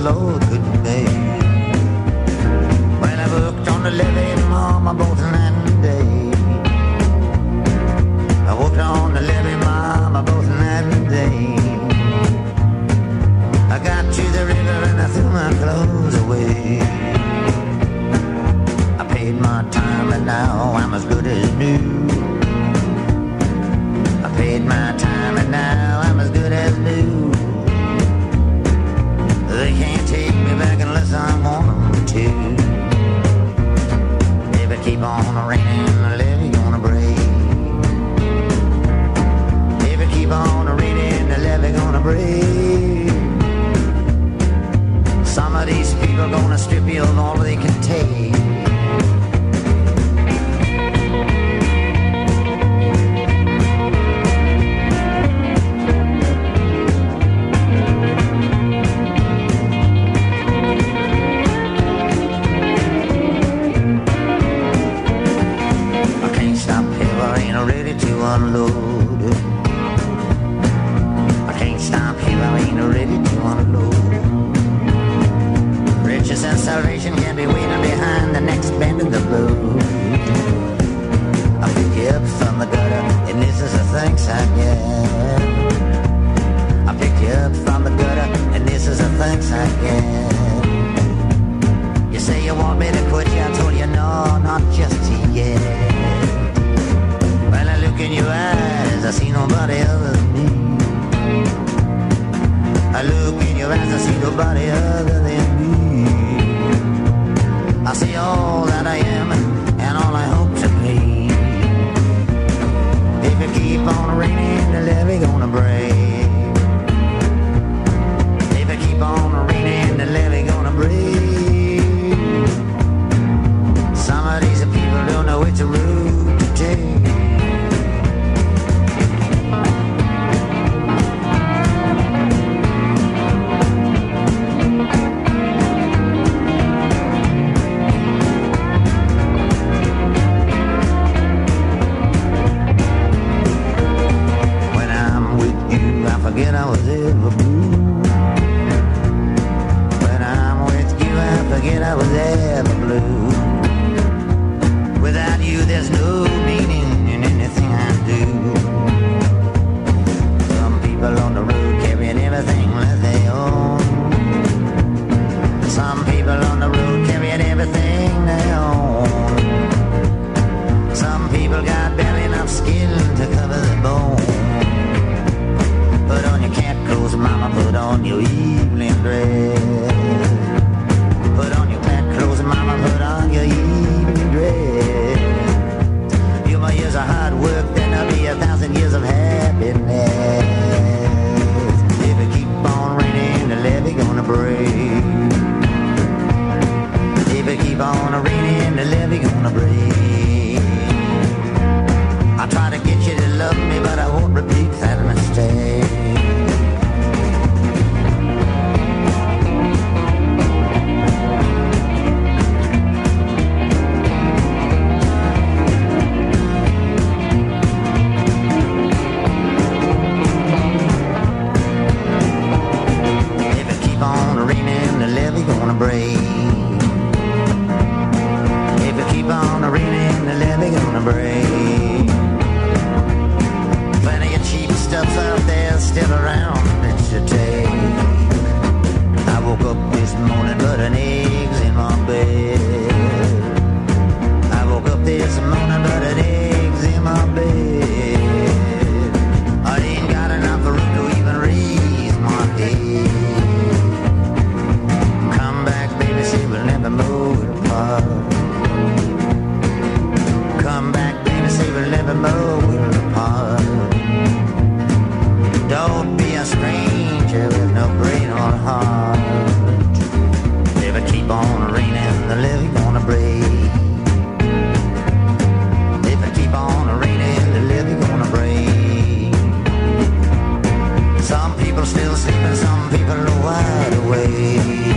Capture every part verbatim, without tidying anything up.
Lord couldn't pay. Well, I worked on the levee, mama, both night and day. I worked on the levee, mama, both night and day. I got to the river and I threw my clothes away. I paid my time and now I'm as good as new. I paid my time and now I'm as good as new. They can't take me back unless I want them to. If it keep on raining, the levee gonna break. If it keep on raining, the levee gonna break. Some of these people gonna strip you of all they can take. Unload. I can't stop here, I ain't ready to unload. Riches and salvation can be waiting behind the next bend of the road. I pick you up from the gutter, and this is the thanks I get. I pick you up from the gutter, and this is the thanks I get. You say you want me to quit, yeah, I told you no, not just yet. In your eyes, I see nobody other than me. I look in your eyes, I see nobody other than me. I see all that I am and all I hope to be. If it keep on raining, the levee gonna break. If it keep on raining, the levee gonna break. Some of these people don't know which route to take. Forget I was ever blue. When I'm with you, I forget I was ever blue. Without you, there's no meaning in anything I do. Some people on the road carrying everything that they own. Some people on the road carrying everything they own. Some people got barely enough skin to cover the bone. Put on your cat clothes, mama, put on your evening dress. Put on your cat clothes, mama, put on your evening dress. Few more years of hard work, then there'll be a thousand years of happiness. If it keep on raining, the levee gonna break. If it keep on raining, the levee gonna break. I try to get you to love me, but I won't repeat that mistake. If it keep on raining, the levee gonna break. If it keep on raining, the levee gonna break. Plenty of cheap stuff out there still around that you take. I woke up this morning, but an egg's in my bed. I woke up this morning, but an egg's in my bed. I ain't got enough room to even raise my head. Come back, baby, see we'll never move apart. Come back, baby, say we'll never move apart. Don't be a stranger with no brain or heart. If it keep on raining, the levee gonna break. If it keep on raining, the levee gonna break. Some people still sleeping, some people are wide awake.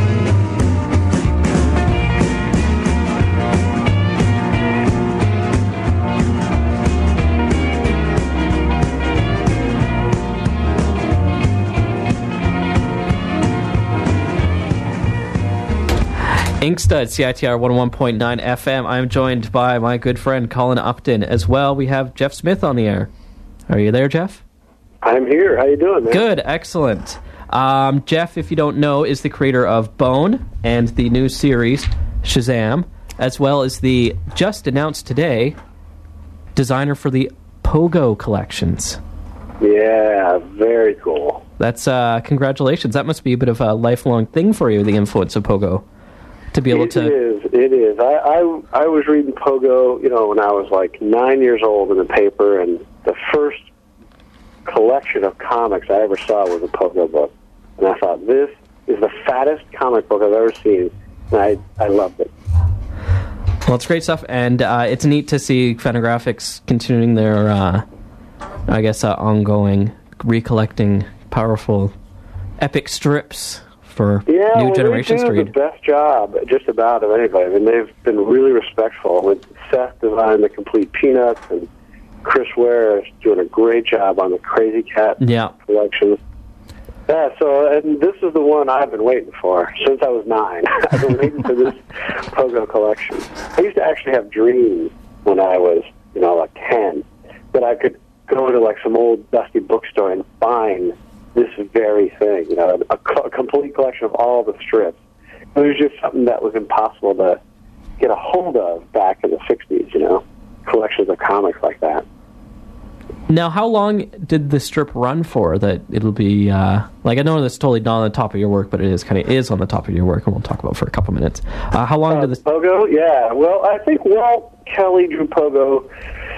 Inkstuds, C I T R one oh one point nine F M. I'm joined by my good friend Colin Upton. As well, we have Jeff Smith on the air. Are you there, Jeff? I'm here. How you doing, man? Good, excellent. Um, Jeff, if you don't know, is the creator of Bone and the new series Shazam, as well as the just announced today designer for the Pogo collections. Yeah, very cool. That's uh, congratulations. That must be a bit of a lifelong thing for you, the influence of Pogo. To be able it to... is. It is. I, I I was reading Pogo, you know, when I was like nine years old in the paper, and the first collection of comics I ever saw was a Pogo book. And I thought, this is the fattest comic book I've ever seen. And I, I loved it. Well, it's great stuff, and uh, it's neat to see Fantagraphics continuing their, uh, I guess, uh, ongoing, recollecting powerful, epic strips for yeah, new well, generations they to do read. the best job, just about, of anybody. I mean, they've been really respectful. With Seth designed the complete Peanuts, and Chris Ware is doing a great job on the Crazy Cat Yeah. collection. Yeah, so, and this is the one I've been waiting for since I was nine. I've been waiting for this Pogo collection. I used to actually have dreams when I was, you know, like ten, that I could go to like some old dusty bookstore and find this very thing, you know, a, co- a complete collection of all the strips. It was just something that was impossible to get a hold of back in the sixties, you know, collections of comics like that. Now, how long did the strip run for that it'll be, uh, like, I know that's totally not on the top of your work, but it is kind of is on the top of your work, and we'll talk about it for a couple minutes. Uh, how long uh, did this... Pogo? Yeah, well, I think Walt Kelly drew Pogo,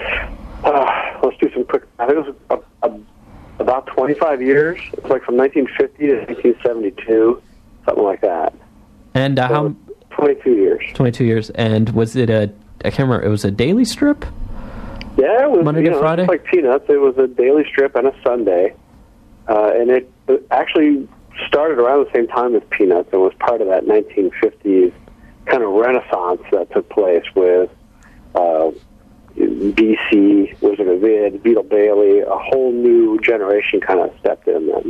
uh, let's do some quick, I think it was a, a, about twenty-five years. It's like from nineteen fifty to nineteen seventy-two, something like that. And uh, so how... twenty-two years. twenty-two years. And was it a... I can't remember. It was a daily strip? Yeah, it was, Monday you to know, Friday? just like Peanuts. It was a daily strip and a Sunday. Uh, and it actually started around the same time as Peanuts and was part of that nineteen fifties kind of renaissance that took place with uh, B C, Wizard of Id, Beetle Bailey. A whole new generation kind of stepped in then.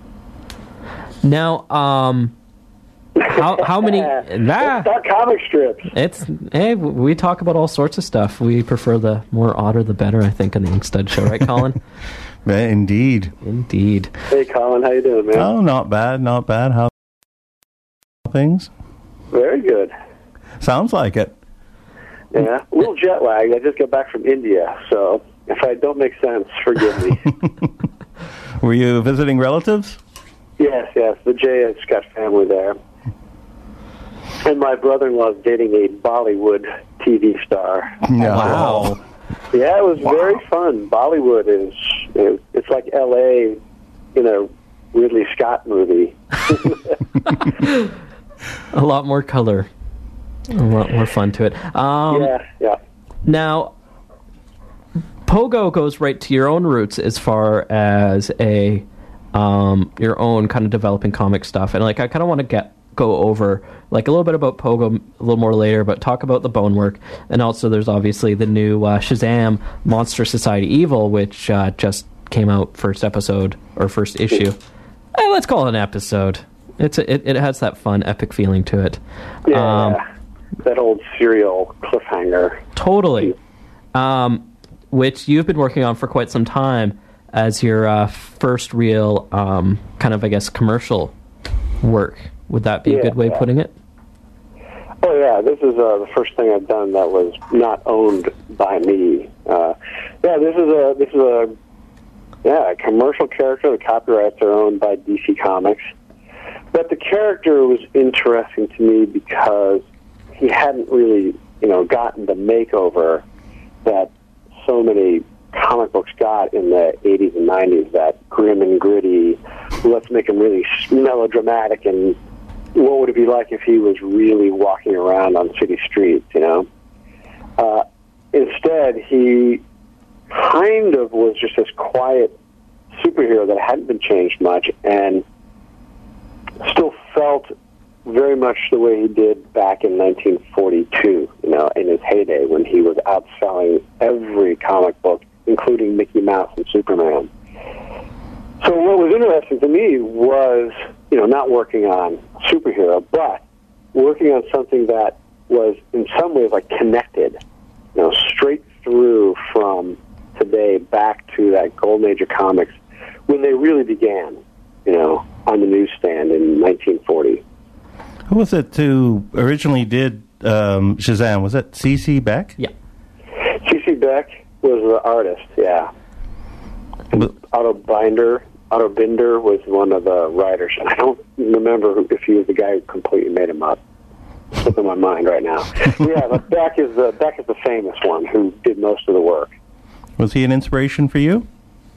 Now, um... How how many? Nah, it's not comic strips. It's hey, we talk about all sorts of stuff. We prefer the more odder the better, I think, on the Inkstud show, right, Colin? Indeed, indeed. Hey, Colin, how you doing, man? Oh, not bad, not bad. How things? Very good. Sounds like it. Yeah, a little jet lagged. I just got back from India, so if I don't make sense, forgive me. Were you visiting relatives? Yes, yes, the J and Scott family there. And my brother-in-law is dating a Bollywood T V star. No. Wow. Yeah, it was Wow. very fun. Bollywood is, it's like L A in a Ridley Scott movie. A lot more color. A lot more fun to it. Um, yeah, yeah. Now, Pogo goes right to your own roots as far as a um, your own kind of developing comic stuff. And like, I kind of want to get go over like a little bit about Pogo a little more later, but talk about the bone work. And also there's obviously the new uh, Shazam Monster Society Evil, which uh, just came out first episode or first issue. Eh, let's call it an episode. It's a, it, it has that fun epic feeling to it. Yeah, Um, that old serial cliffhanger. Totally. Um, which you've been working on for quite some time as your uh, first real um, kind of, I guess, commercial work. Would that be Yeah, a good way yeah. of putting it? Oh yeah, this is uh, the first thing I've done that was not owned by me. Uh, yeah, this is a this is a yeah a commercial character. The copyrights are owned by D C Comics, but the character was interesting to me because he hadn't really you know gotten the makeover that so many comic books got in the eighties and nineties. That grim and gritty. Let's make him really melodramatic and. What would it be like if he was really walking around on city streets, you know? Uh, instead, he kind of was just this quiet superhero that hadn't been changed much and still felt very much the way he did back in nineteen forty-two, you know, in his heyday when he was outselling every comic book, including Mickey Mouse and Superman. So what was interesting to me was, you know, not working on superhero, but working on something that was in some ways like connected, you know, straight through from today back to that golden age of comics when they really began, you know, on the newsstand in nineteen forty. Who was it who originally did um, Shazam? Was that C C Beck? Yeah. C C Beck was the artist, yeah. But, Otto Binder, Otto Binder was one of the writers. And I don't remember who, if he was the guy who completely made him up. It's slipping my mind right now. Yeah, but Beck is the Beck is the famous one who did most of the work. was he an inspiration for you?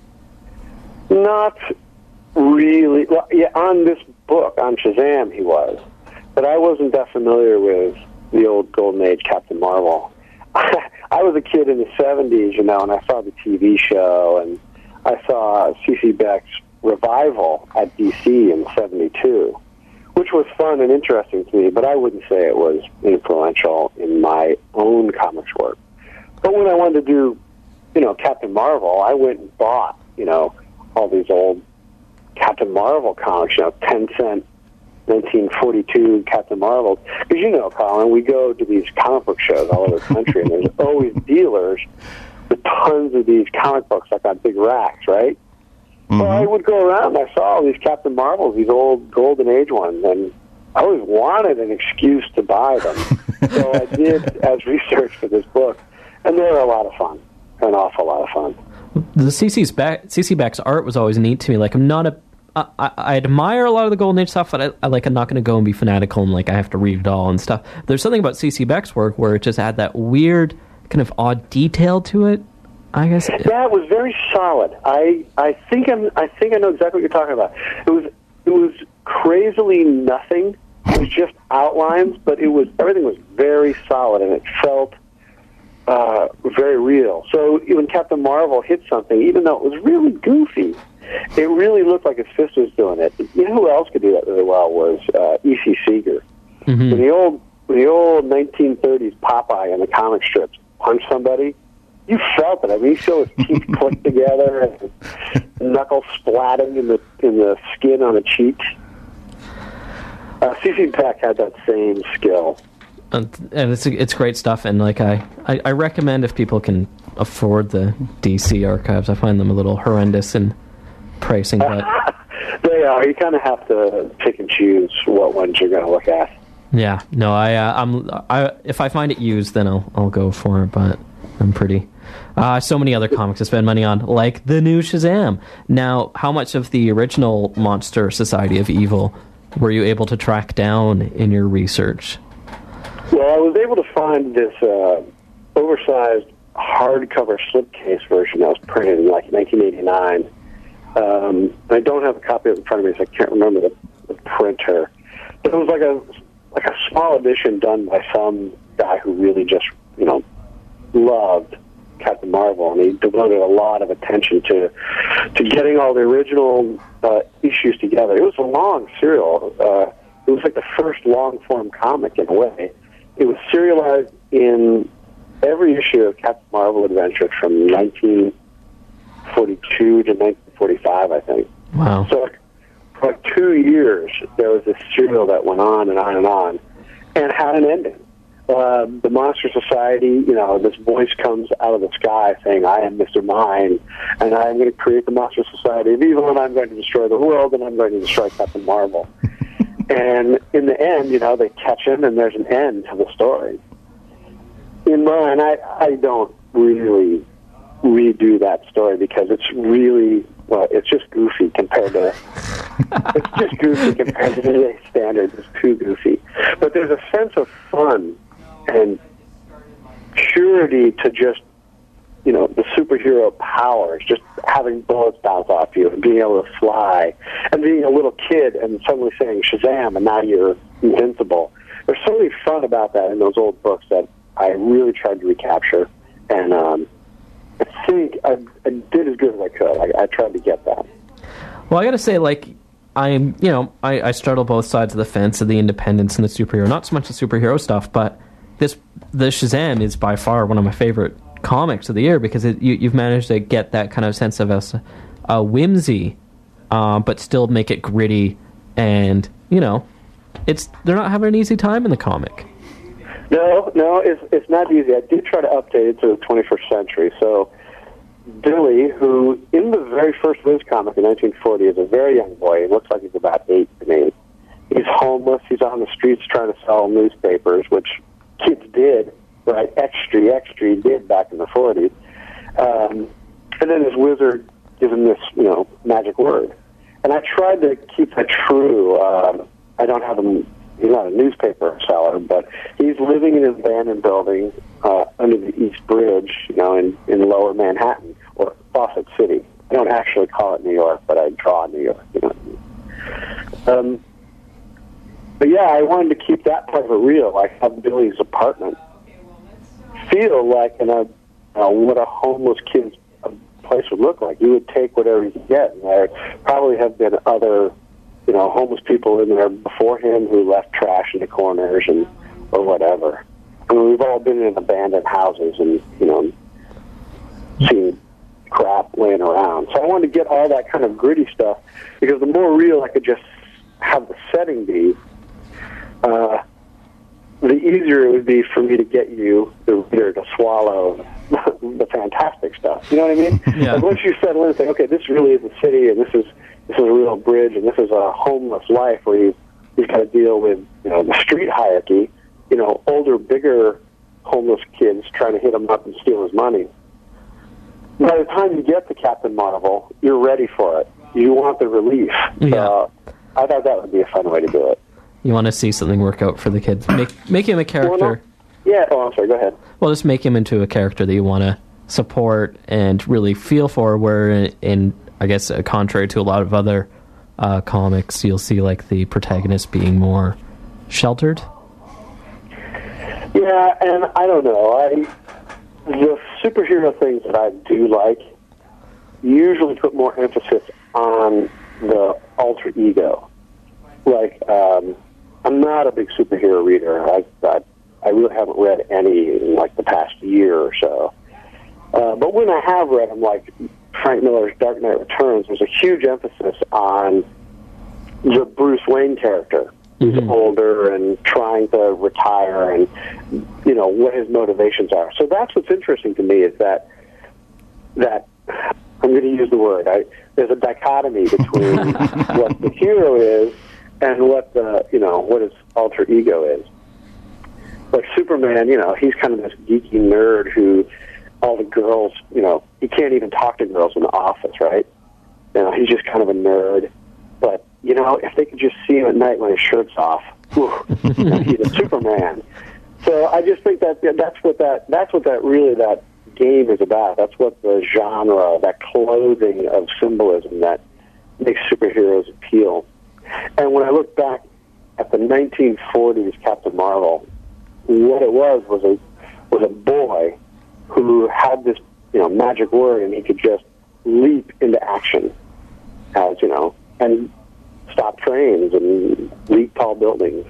Not really. Well, yeah, on this book, on Shazam, he was. But I wasn't that familiar with the old Golden Age Captain Marvel. I was a kid in the seventies, you know, and I saw the T V show, and I saw C C Beck's revival at D C in seventy-two, which was fun and interesting to me, but I wouldn't say it was influential in my own comics work. But when I wanted to do, you know, Captain Marvel, I went and bought, you know, all these old Captain Marvel comics, you know, ten cent nineteen forty-two Captain Marvel. Because, you know, Colin, we go to these comic book shows all over the country, and there's always dealers with tons of these comic books, like on big racks, right? Mm-hmm. Well, I would go around, and I saw all these Captain Marvels, these old Golden Age ones, and I always wanted an excuse to buy them. So I did as research for this book, and they were a lot of fun, an awful lot of fun. The C C's back, C C Beck's art was always neat to me. Like, I'm not a, I, I admire a lot of the Golden Age stuff, but I, I like, I'm not going to go and be fanatical and like I have to read it all and stuff. There's something about C C Beck's work where it just had that weird, kind of odd detail to it. I guess. Yeah, it was very solid. I I think I'm I think I know exactly what you're talking about. It was it was crazily nothing. It was just outlines, but it was everything was very solid, and it felt uh, very real. So when Captain Marvel hit something, even though it was really goofy, it really looked like his fist was doing it. You know who else could do that really well was uh, E C Seeger. Mm-hmm. When the old when the old nineteen thirties Popeye in the comic strips punched somebody, you felt it. I mean, you feel his teeth click together and knuckles splatting in the in the skin on the cheek. Uh, C C Beck had that same skill, and, and it's it's great stuff. And like I, I, I recommend if people can afford the D C archives. I find them a little horrendous in pricing, but they are. You kind of have to pick and choose what ones you're going to look at. Yeah, no, I, uh, I'm, I if I find it used, then I'll I'll go for it. But I'm pretty. Uh, so many other comics to spend money on, like the new Shazam. Now, how much of the original Monster Society of Evil were you able to track down in your research? Well, I was able to find this uh, oversized hardcover slipcase version that was printed in like nineteen eighty-nine. Um, I don't have a copy of it in front of me, so I can't remember the, the printer. But it was like a like a small edition done by some guy who really just, you know, loved Captain Marvel, and he devoted a lot of attention to to getting all the original uh, issues together. It was a long serial. Uh, it was like the first long-form comic in a way. It was serialized in every issue of Captain Marvel Adventure from nineteen forty-two to nineteen forty-five, I think. Wow. So for like two years, there was this serial that went on and on and on, and had an ending. Uh, the Monster Society, you know, this voice comes out of the sky saying, I am Mister Mine, and I'm going to create the Monster Society of Evil, and I'm going to destroy the world, and I'm going to destroy Captain Marvel. And in the end, you know, they catch him, and there's an end to the story. In mine, I, I don't really redo that story because it's really, well, it's just goofy compared to, it's just goofy compared to today's standards. It's too goofy. But there's a sense of fun and purity to just, you know, the superhero powers, just having bullets bounce off you and being able to fly and being a little kid and suddenly saying Shazam and now you're invincible. There's something fun about that in those old books that I really tried to recapture, and um, I think I, I did as good as I could. I, I tried to get that. Well, I got to say, like, I'm, you know, I, I straddle both sides of the fence of the independence and the superhero. Not so much the superhero stuff, but this the Shazam is by far one of my favorite comics of the year because it, you, you've managed to get that kind of sense of a, a whimsy, uh, but still make it gritty and, you know, it's they're not having an easy time in the comic. No, no, it's it's not easy. I did try to update it to the twenty-first century. So Billy, who in the very first Viz comic in nineteen forty is a very young boy. He looks like he's about eight to me. He's homeless. He's on the streets trying to sell newspapers, which kids did, right? Extra, extra did back in the forties. Um, and then his wizard gives him this, you know, magic word. And I tried to keep that true. Um, I don't have him. He's not a newspaper seller, but he's living in an abandoned building uh, under the East Bridge, you know, in, in lower Manhattan, or Fawcett City. I don't actually call it New York, but I draw New York, you know. Um, but yeah, I wanted to keep that part of it real, like have Billy's apartment feel like in a, you know, what a homeless kid's place would look like. You would take whatever you could get, and there probably have been other, you know, homeless people in there before him who left trash in the corners and or whatever. I mean, we've all been in abandoned houses and, you know, seen crap laying around. So I wanted to get all that kind of gritty stuff because the more real I could just have the setting be, uh, the easier it would be for me to get you, the reader, to swallow the fantastic stuff. You know what I mean? Yeah. Like once you settle in and say, okay, this really is a city and this is this is a real bridge, and this is a homeless life where you, you've got to deal with, you know, the street hierarchy, you know, older, bigger homeless kids trying to hit him up and steal his money. By the time you get to Captain Marvel, you're ready for it. You want the relief. Yeah. So I thought that would be a fun way to do it. You want to see something work out for the kids. Make, make him a character. Well, no. Yeah, oh, I'm sorry, go ahead. Well, just make him into a character that you want to support and really feel for, where in, in I guess, uh, contrary to a lot of other uh, comics, you'll see like the protagonist being more sheltered. Yeah, and I don't know. I the superhero things that I do like usually put more emphasis on the alter ego. Like, um, I'm not a big superhero reader. I, I I really haven't read any in like the past year or so. Uh, but when I have read them, like Frank Miller's Dark Knight Returns, there's a huge emphasis on the Bruce Wayne character, who's mm-hmm. older and trying to retire, and you know what his motivations are. So that's what's interesting to me is that that I'm going to use the word. I, there's a dichotomy between what the hero is and what the you know what his alter ego is. Like Superman, you know, he's kind of this geeky nerd who all the girls, you know, he can't even talk to girls in the office, right? You know, he's just kind of a nerd. But, you know, if they could just see him at night when his shirt's off, whew, you know, he's a Superman. So I just think that that's what that that's what that really that game is about. That's what the genre, that clothing of symbolism that makes superheroes appeal. And when I look back at the nineteen forties Captain Marvel, what it was was a was a boy who had this, you know, magic word, and he could just leap into action, as you know, and stop trains and leap tall buildings.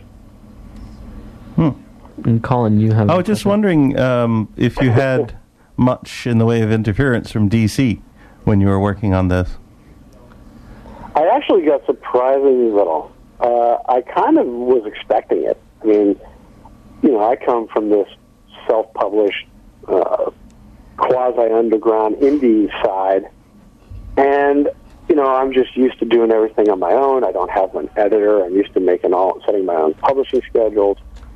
Hmm. And Colin, you have. I was just wondering um, if you had much in the way of interference from D C when you were working on this. I actually got surprisingly little. Uh, I kind of was expecting it. I mean, you know, I come from this self-published, uh, quasi-underground indie side, and, you know, I'm just used to doing everything on my own. I don't have an editor. I'm used to making all, setting my own publishing schedules.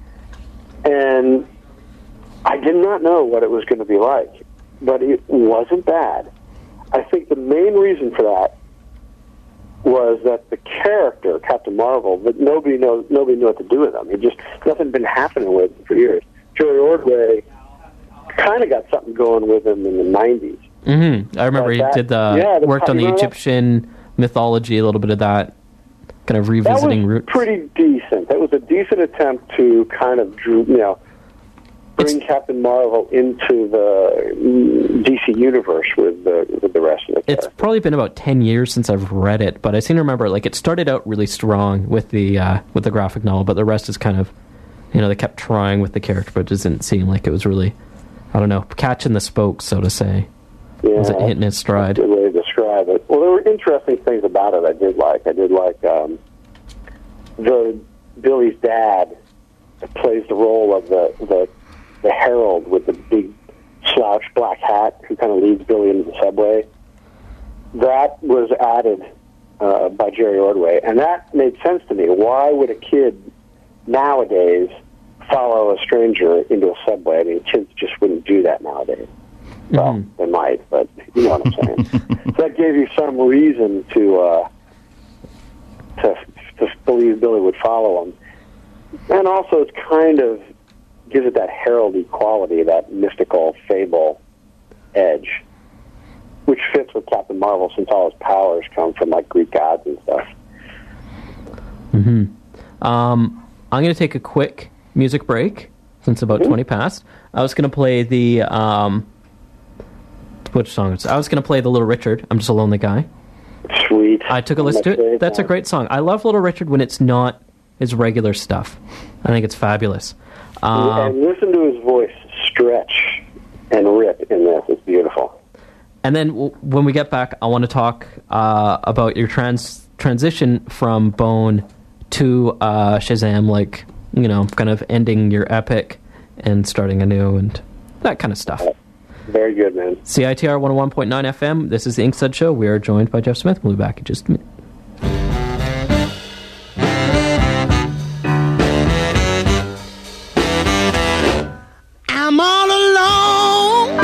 And I did not know what it was going to be like, but it wasn't bad. I think the main reason for that was that the character, Captain Marvel, that nobody knows, nobody knew what to do with him. He just, nothing had been happening with him for years. Jerry Ordway kind of got something going with him in the nineties. Mm-hmm. I remember that, he did the, yeah, the worked on the Egyptian that? mythology, a little bit of that, kind of revisiting that was roots. Pretty decent. That was a decent attempt to kind of, you know, bring it's, Captain Marvel into the D C universe with the with the rest of the characters. It's probably been about ten years since I've read it, but I seem to remember like it started out really strong with the uh, with the graphic novel, but the rest is kind of, you know, they kept trying with the character, but it doesn't seem like it was really, I don't know, catching the spokes, so to say. Yeah, was it hitting its stride? That's a good way to describe it. Well, there were interesting things about it I did like. I did like um, the Billy's dad plays the role of the, the the herald with the big slouch black hat who kind of leads Billy into the subway. That was added uh, by Jerry Ordway, and that made sense to me. Why would a kid nowadays follow a stranger into a subway? I mean, kids just wouldn't do that nowadays. Well, mm-hmm. they might, but you know what I'm saying. So that gave you some reason to, uh, to to believe Billy would follow him. And also, it's kind of gives it that heraldy quality, that mystical fable edge, which fits with Captain Marvel since all his powers come from like Greek gods and stuff. Mm-hmm. Um, I'm going to take a quick music break since about mm-hmm. twenty past. I was going to play the um, which song? I was going to play the Little Richard. I'm Just a Lonely Guy. Sweet. I took a listen to it. That's a great song. I love Little Richard when it's not his regular stuff. I think it's fabulous. Um, and listen to his voice stretch and rip in this. It's beautiful. And then w- when we get back, I want to talk uh, about your trans transition from Bone to uh, Shazam, like, you know, kind of ending your epic and starting anew and that kind of stuff. Very good, man. C I T R one oh one point nine F M. This is the Inkstuds Show. We are joined by Jeff Smith. We'll be back in just a minute. I'm all alone,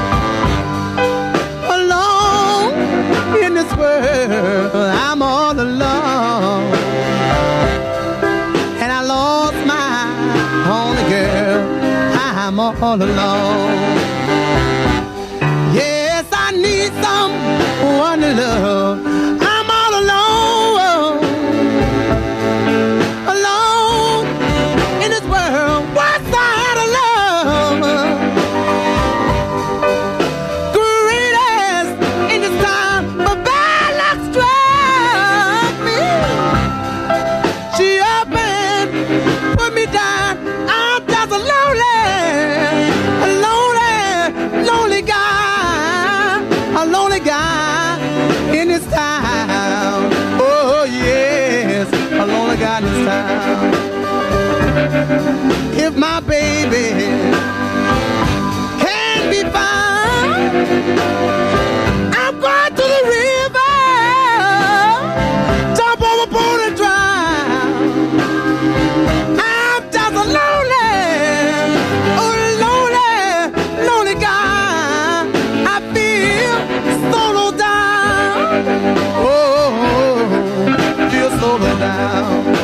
alone in this world. I'm all alone, and I lost my only girl. I'm all alone. Yes, I need someone to love. I'm all alone, alone in this world. What's I had to love? Greatest in this time, but bad luck struck me. She up and put me down. I'm just a lonely, a lonely, lonely guy, a lonely guy in this town. Oh yes, a lonely guy in this town. If my baby can be found, I'm going to the river, jump overboard and drown. I'm just a lonely, oh lonely, lonely guy. I feel so low down. Oh, feel so low down.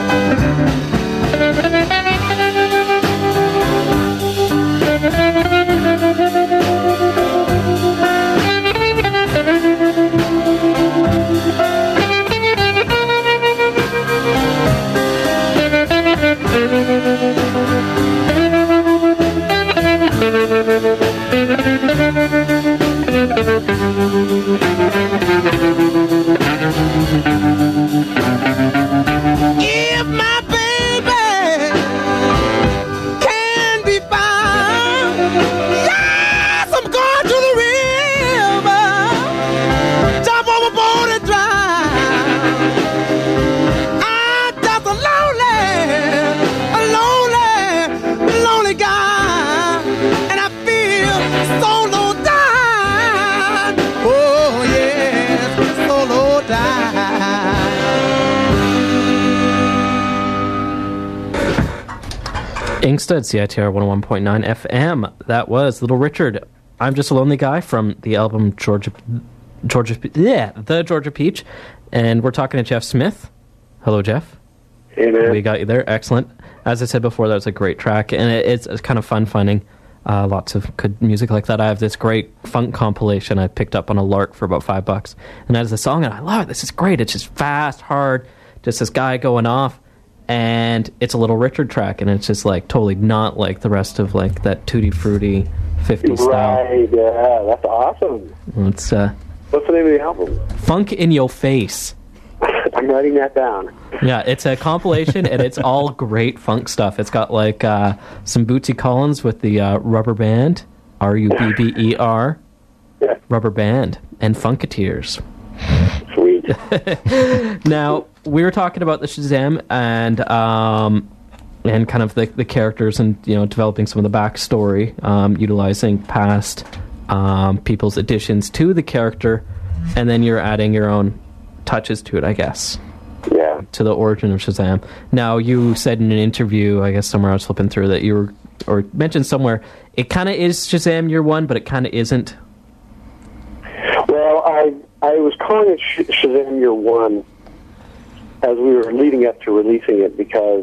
If my baby can be found, yes, I'm going to the river, jump overboard and drown. I'm just a lonely, a lonely, lonely guy, and I feel so low down. Oh yes, so low down. Inkstuds, C I T R one oh one point nine F M. That was Little Richard. I'm Just a Lonely Guy from the album Georgia, Georgia, yeah, the Georgia Peach. And we're talking to Jeff Smith. Hello, Jeff. Hey, man. We got you there. Excellent. As I said before, that was a great track. And it, it's, it's kind of fun finding uh, lots of good music like that. I have this great funk compilation I picked up on a lark for about five bucks. And that is a song, and I love it. This is great. It's just fast, hard, just this guy going off. And it's a Little Richard track, and it's just like totally not like the rest of like that tutti frutti fifties style. Right, yeah, that's awesome. It's uh, What's the name of the album? Funk in Your Face. I'm writing that down. Yeah, it's a compilation, and it's all great funk stuff. It's got like uh, some Bootsy Collins with the uh, rubber band, R U B B E R, Yeah. rubber band, and Funketeers. Sweet. Now, we were talking about the Shazam and um, and kind of the, the characters and, you know, developing some of the backstory, um, utilizing past um, people's additions to the character, and then you're adding your own touches to it, I guess. Yeah. To the origin of Shazam. Now, you said in an interview, I guess somewhere I was flipping through, that you were, or mentioned somewhere, it kind of is Shazam Year One, but it kind of isn't. Well, I I was calling it Sh- Shazam Year One as we were leading up to releasing it, because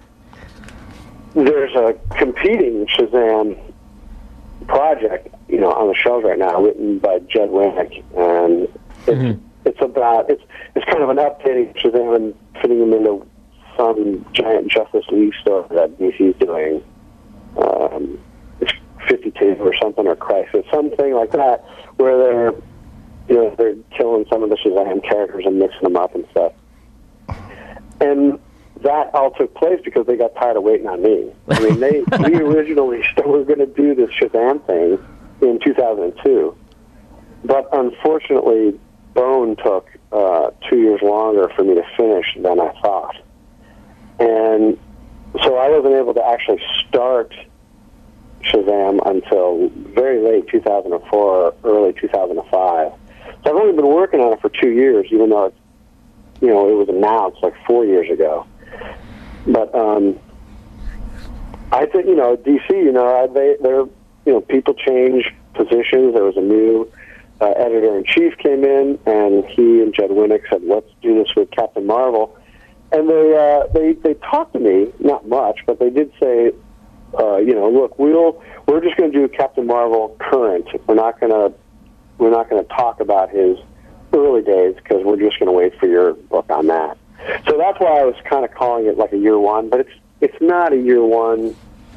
there's a competing Shazam project, you know, on the shelves right now, written by Judd Winnick, and it's, mm-hmm. it's about it's it's kind of an updating Shazam and fitting him into some giant Justice League story that D C's doing. Um, it's fifty-two or something, or Crisis, something like that, where they're you know they're killing some of the Shazam characters and mixing them up and stuff. And that all took place because they got tired of waiting on me. I mean, they we originally were going to do this Shazam thing in two thousand two, but unfortunately, Bone took uh, two years longer for me to finish than I thought, and so I wasn't able to actually start Shazam until very late two thousand four, early two thousand five. So I've only been working on it for two years, even though it's you know it was announced like four years ago. But um, I think you know D C. You know they they're you know people change positions. There was a new uh, editor in chief came in, and he and Judd Winnick said, "Let's do this with Captain Marvel." And they uh, they they talked to me, not much, but they did say, uh, you know, look, we'll we're just going to do Captain Marvel current. We're not going to we're not going to talk about his early days because we're just going to wait for your book on that. So that's why I was kind of calling it like a year one, but it's it's not a year one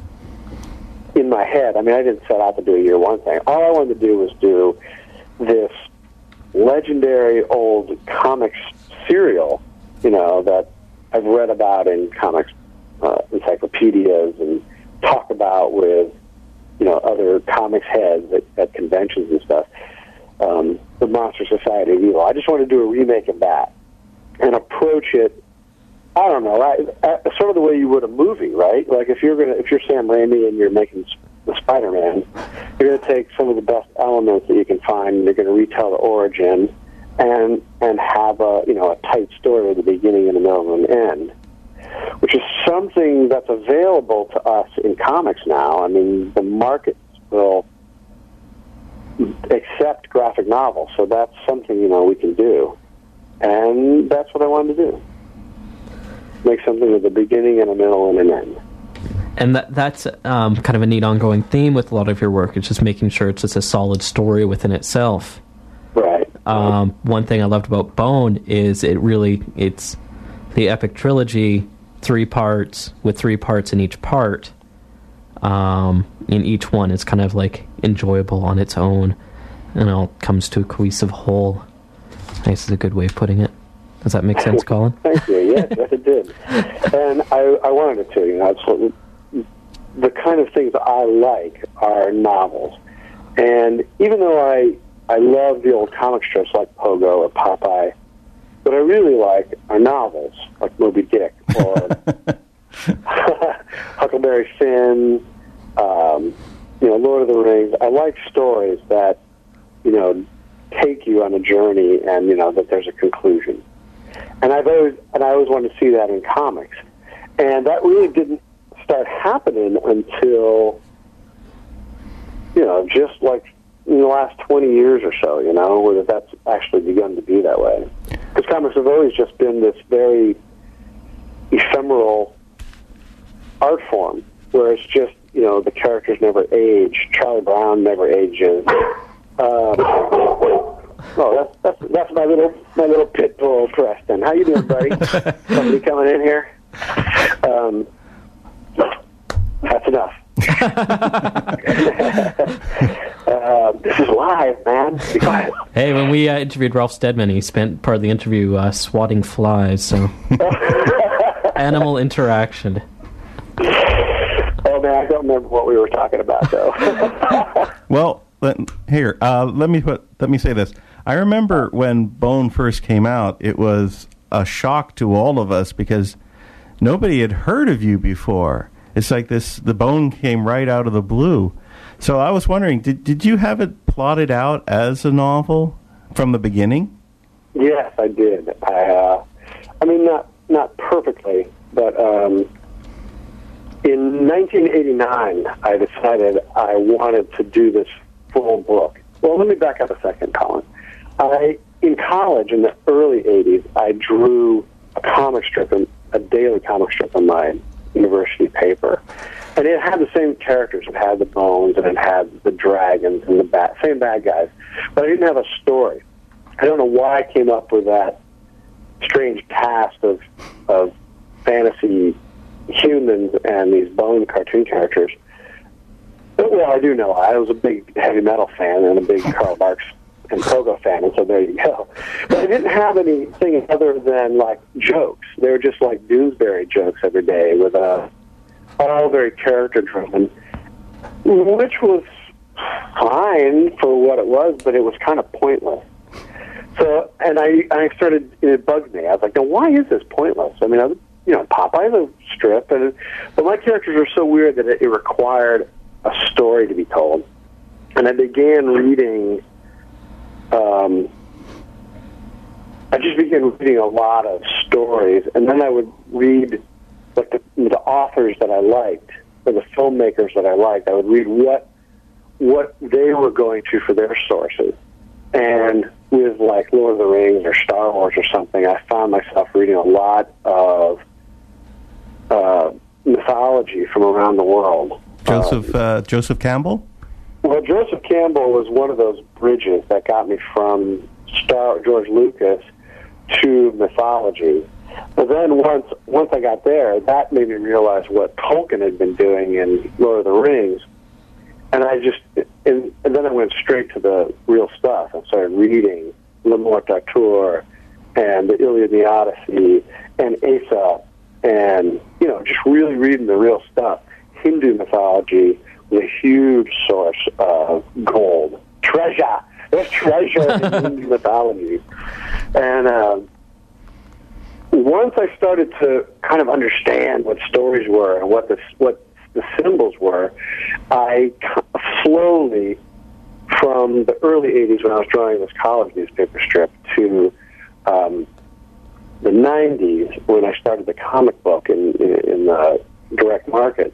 in my head. I mean, I didn't set out to do a year one thing. All I wanted to do was do this legendary old comics serial, you know, that I've read about in comics uh, encyclopedias and talk about with, you know, other comics heads at, at conventions and stuff. Um, the Monster Society of Evil. I just want to do a remake of that and approach it, I don't know, I, I, sort of the way you would a movie, right? Like if you're gonna, if you're Sam Raimi and you're making the Spider-Man, you're going to take some of the best elements that you can find, and you're going to retell the origin, and and have a you know a tight story at the beginning and the middle and an end, which is something that's available to us in comics now. I mean, the markets will accept graphic novels, so that's something you know we can do. And that's what I wanted to do. Make something with a beginning and a middle and an end. And that that's um, kind of a neat ongoing theme with a lot of your work. It's just making sure it's just a solid story within itself. Right. Um, one thing I loved about Bone is it really, it's the epic trilogy, three parts, with three parts in each part. Um, in each one, it's kind of like enjoyable on its own, and it all comes to a cohesive whole. Nice is a good way of putting it. Does that make sense, Colin? Thank you. Yes, yes, it did. And I, I wanted it to. You know, it's, the kind of things I like are novels. And even though I I love the old comic strips like Pogo or Popeye, what I really like are novels like Moby Dick or Huckleberry Finn. Um, you know, Lord of the Rings. I like stories that you know. take you on a journey, and you know that there's a conclusion. And I've always and I always wanted to see that in comics, and that really didn't start happening until you know just like in the last twenty years or so. You know, where that's actually begun to be that way. Because comics have always just been this very ephemeral art form, where it's just you know the characters never age. Charlie Brown never ages. Um, oh, that's, that's that's my little my little pit bull, Preston. How you doing, buddy? Somebody coming in here? Um, that's enough. uh, this is live, man. Be quiet. Hey, when we uh, interviewed Ralph Steadman, he spent part of the interview uh, swatting flies. So animal interaction. Oh man, I don't remember what we were talking about though. Well. Let, here, uh, let me put. Let me say this. I remember when Bone first came out, it was a shock to all of us because nobody had heard of you before. It's like this, the Bone came right out of the blue. So I was wondering, did did you have it plotted out as a novel from the beginning? Yes, I did. I, uh, I mean, not not perfectly, but um, in nineteen eighty-nine, I decided I wanted to do this full book. Well, let me back up a second, Colin. I, in college, in the early eighties, I drew a comic strip, a daily comic strip on my university paper. And it had the same characters. It had the bones, and it had the dragons, and the bat, same bad guys. But I didn't have a story. I don't know why I came up with that strange cast of of fantasy humans and these bone cartoon characters. Well, I do know. I was a big heavy metal fan and a big Karl Barks and Pogo fan, and so there you go. But I didn't have anything other than, like, jokes. They were just like Doonesbury jokes every day with a... all very character-driven, which was fine for what it was, but it was kind of pointless. So, and I, I started, it bugged me. I was like, now, why is this pointless? I mean, I, you know, Popeye's a strip, and but my characters are so weird that it, it required a story to be told. And I began reading, um, I just began reading a lot of stories, and then I would read like the, the authors that I liked, or the filmmakers that I liked. I would read what what they were going to for their sources. And with, like, Lord of the Rings or Star Wars or something, I found myself reading a lot of uh, mythology from around the world. Joseph um, uh, Joseph Campbell? Well, Joseph Campbell was one of those bridges that got me from Star George Lucas to mythology. But then once once I got there, that made me realize what Tolkien had been doing in Lord of the Rings. And I just, and, and then I went straight to the real stuff and started reading Le Morte d'Arthur and the Iliad and the Odyssey and Aesop and, you know, just really reading the real stuff. Hindu mythology was a huge source of gold. Treasure! There's treasure in Hindu mythology. And, um, once I started to kind of understand what stories were and what the what the symbols were, I slowly, from the early eighties when I was drawing this college newspaper strip to um, the nineties when I started the comic book in, in, in the direct market,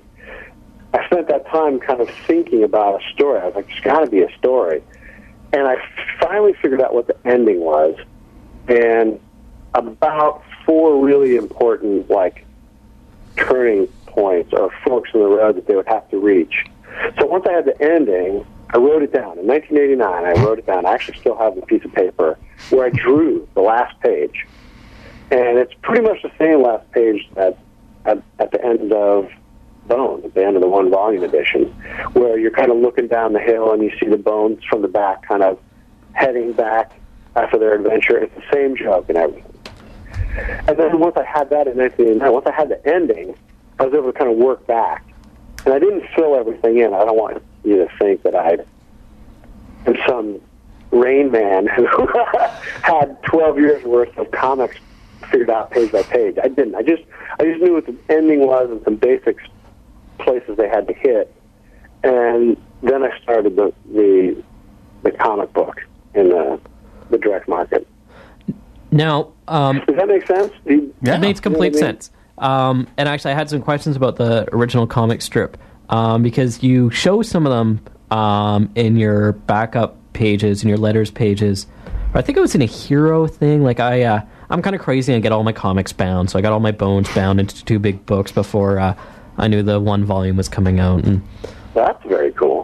I spent that time kind of thinking about a story. I was like, there's got to be a story. And I finally figured out what the ending was. And about four really important, like, turning points or forks in the road that they would have to reach. So once I had the ending, I wrote it down. In nineteen eighty-nine, I wrote it down. I actually still have the piece of paper where I drew the last page. And it's pretty much the same last page that at, at the end of Bone, at the end of the one-volume edition, where you're kind of looking down the hill and you see the bones from the back kind of heading back after their adventure. It's the same joke and everything. And then once I had that in nineteen eighty-nine, once I had the ending, I was able to kind of work back. And I didn't fill everything in. I don't want you to think that I am some Rain Man who had twelve years worth of comics figured out page by page. I didn't. I just I just knew what the ending was and some basic places they had to hit. And then I started the the, the comic book in the, the direct market. Now, um, does that make sense? You, yeah. It makes complete you know what I mean? sense. Um, and actually, I had some questions about the original comic strip um, because you show some of them um, in your backup pages, in your letters pages. Or I think it was in a hero thing. Like I, uh, I'm kind of crazy and get all my comics bound, so I got all my bones bound into two big books before uh, I knew the one volume was coming out. And that's very cool.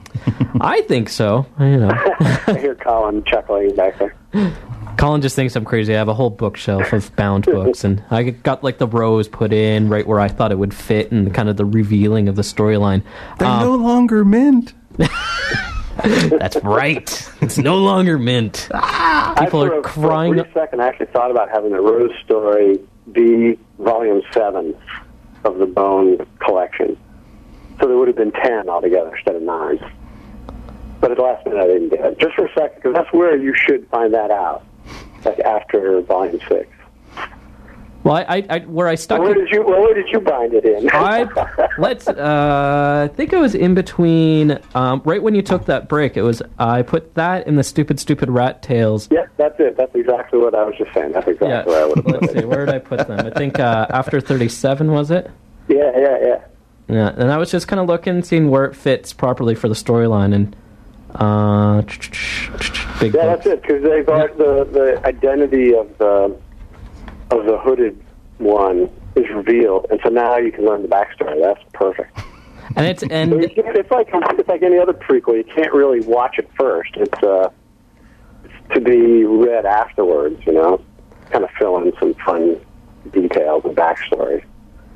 I think so. You know, I hear Colin chuckling back there. Colin just thinks I'm crazy. I have a whole bookshelf of bound books, and I got like the rows put in right where I thought it would fit, and kind of the revealing of the storyline. They're um, no longer mint. That's right. It's no longer mint. Ah, people I, are for a, crying. For a brief second, I actually thought about having the Rose story be volume seven of the Bone collection. So there would have been ten altogether instead of nine. but at the last minute I didn't get it. Just for a second, because that's where you should find that out, like after volume six. Well, I, I, I where I stuck Well, where it. did you? Well, where did you bind it in? I let's. Uh, I think it was in between. Um, right when you took that break, it was. I put that in the stupid, stupid rat tails. Yeah, that's it. That's exactly what I was just saying. That's exactly Yeah. where I would have put Let's it. see. Where did I put them? I think uh, after thirty-seven was it? Yeah, yeah, yeah. Yeah, and I was just kind of looking, seeing where it fits properly for the storyline, and uh, big. Yeah, books. that's it. Because they've got the the identity of the of the hooded one is revealed, and so now you can learn the backstory. That's perfect. And it's So and you can't- it's like it's like any other prequel. You can't really watch it first. It's uh, it's to be read afterwards. You know, kind of fill in some fun details and backstory.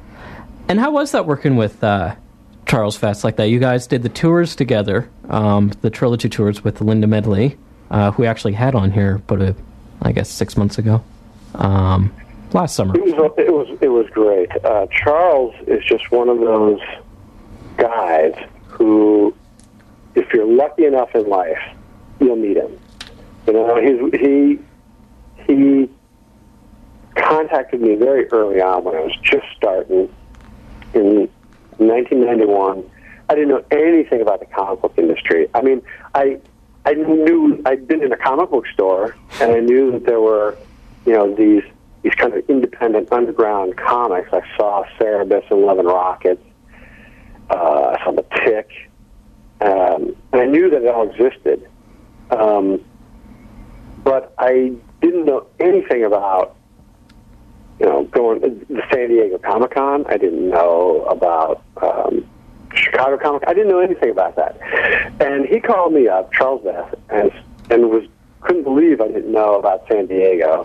and how was that working with uh, Charles Vess like that? You guys did the tours together, um, the trilogy tours with Linda Medley, uh, who we actually had on here, but uh, I guess six months ago, um, last summer. It was it was it was great. Uh, Charles is just one of those guys who, if you're lucky enough in life, you'll meet him. You know, he's, he he contacted me very early on when I was just starting in nineteen ninety-one. I didn't know anything about the comic book industry. I mean, I I knew I'd been in a comic book store, and I knew that there were, you know, these these kind of independent underground comics. I saw Cerebus and Love and Rockets. Uh, I saw The Tick. Um, and I knew that it all existed. Um, but I didn't know anything about, you know, going the San Diego Comic Con. I didn't know about um, Chicago Comic. I didn't know anything about that. And he called me up, Charles Vess, and and was couldn't believe I didn't know about San Diego.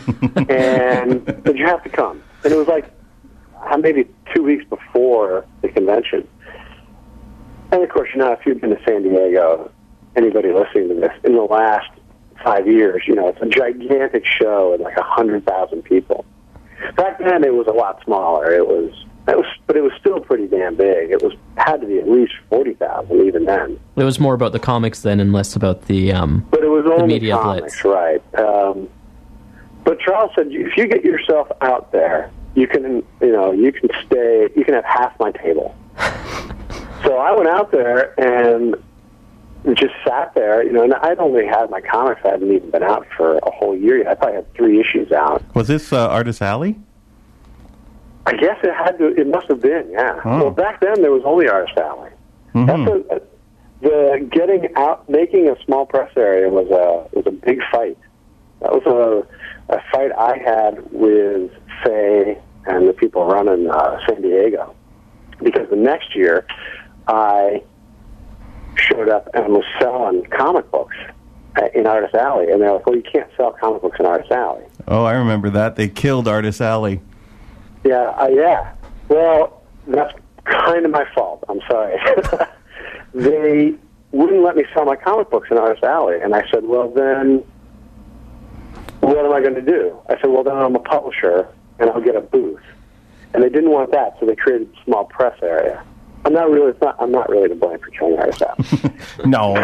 And said, you have to come. And it was like uh, maybe two weeks before the convention. And of course, you know, if you've been to San Diego, anybody listening to this, in the last five years, you know, it's a gigantic show and like a hundred thousand people. Back then, it was a lot smaller. It was, it was, but it was still pretty damn big. It was had to be at least forty thousand even then. It was more about the comics then, and less about the um. But it was only media comics, blitz. right? Um, but Charles said, if you get yourself out there, you can, you know, you can stay, you can have half my table. So I went out there and just sat there, you know, and I'd only had my comics. I hadn't even been out for a whole year yet. I probably had three issues out. Was this uh, Artist Alley? I guess it had to. It must have been, yeah. Oh. Well, back then there was only Artist Alley. Mhm. That's a, the getting out, making a small press area was a was a big fight. That was a a fight I had with Faye and the people running uh, San Diego, because the next year I showed up and was selling comic books in Artist Alley, and they're like, "Well, you can't sell comic books in Artist Alley." Oh, I remember that. They killed Artist Alley. Yeah, uh, yeah. Well, that's kind of my fault. I'm sorry. They wouldn't let me sell my comic books in Artist Alley, and I said, "Well, then, what am I going to do?" I said, "Well, then I'm a publisher, and I'll get a booth." And they didn't want that, so they created a small press area. I'm not really. It's not, I'm not really to blame for killing Artist Alley. No.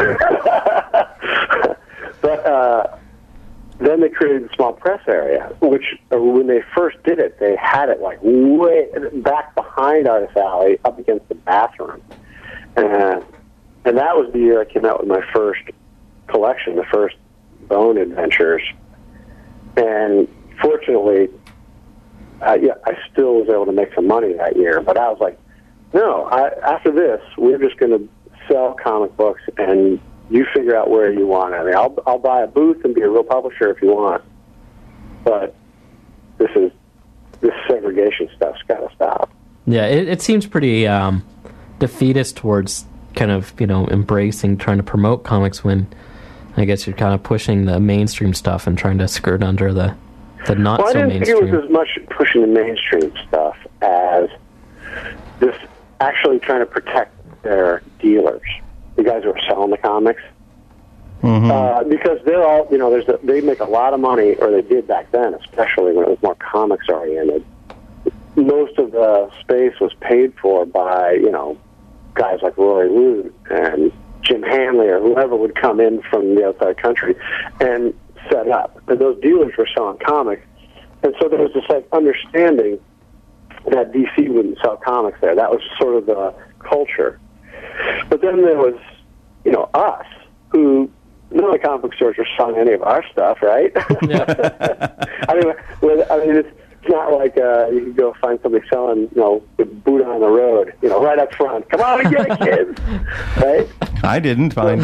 But uh, then they created a small press area, which uh, when they first did it, they had it like way back behind Artist Alley, up against the bathroom. And, and that was the year I came out with my first collection, the first Bone Adventures. And fortunately, uh, yeah, I still was able to make some money that year. But I was like, no, I, after this, we're just going to sell comic books, and you figure out where you want it. I mean, I'll, I'll buy a booth and be a real publisher if you want. But this is this segregation stuff's got to stop. Yeah, it, it seems pretty um, defeatist towards kind of, you know, embracing, trying to promote comics when I guess you're kind of pushing the mainstream stuff and trying to skirt under the, the not well, so I didn't mainstream. think it was as much pushing the mainstream stuff as this actually trying to protect their dealers, the guys who are selling the comics. Mm-hmm. Uh, because they're all, you know, there's a, they make a lot of money, or they did back then, especially when it was more comics oriented. Most of the space was paid for by, you know, guys like Rory Root and Jim Hanley or whoever would come in from the outside country and set up. And those dealers were selling comics. And so there was this like understanding that D C wouldn't sell comics there. That was sort of the culture. But then there was, you know, us, who none of the comic book stores were selling any of our stuff, right? Yeah. I mean, with, I mean, it's, it's not like uh, you can go find somebody selling, you know, with Buddha on the road, you know, right up front. Come on and get it, kids, right? I didn't find.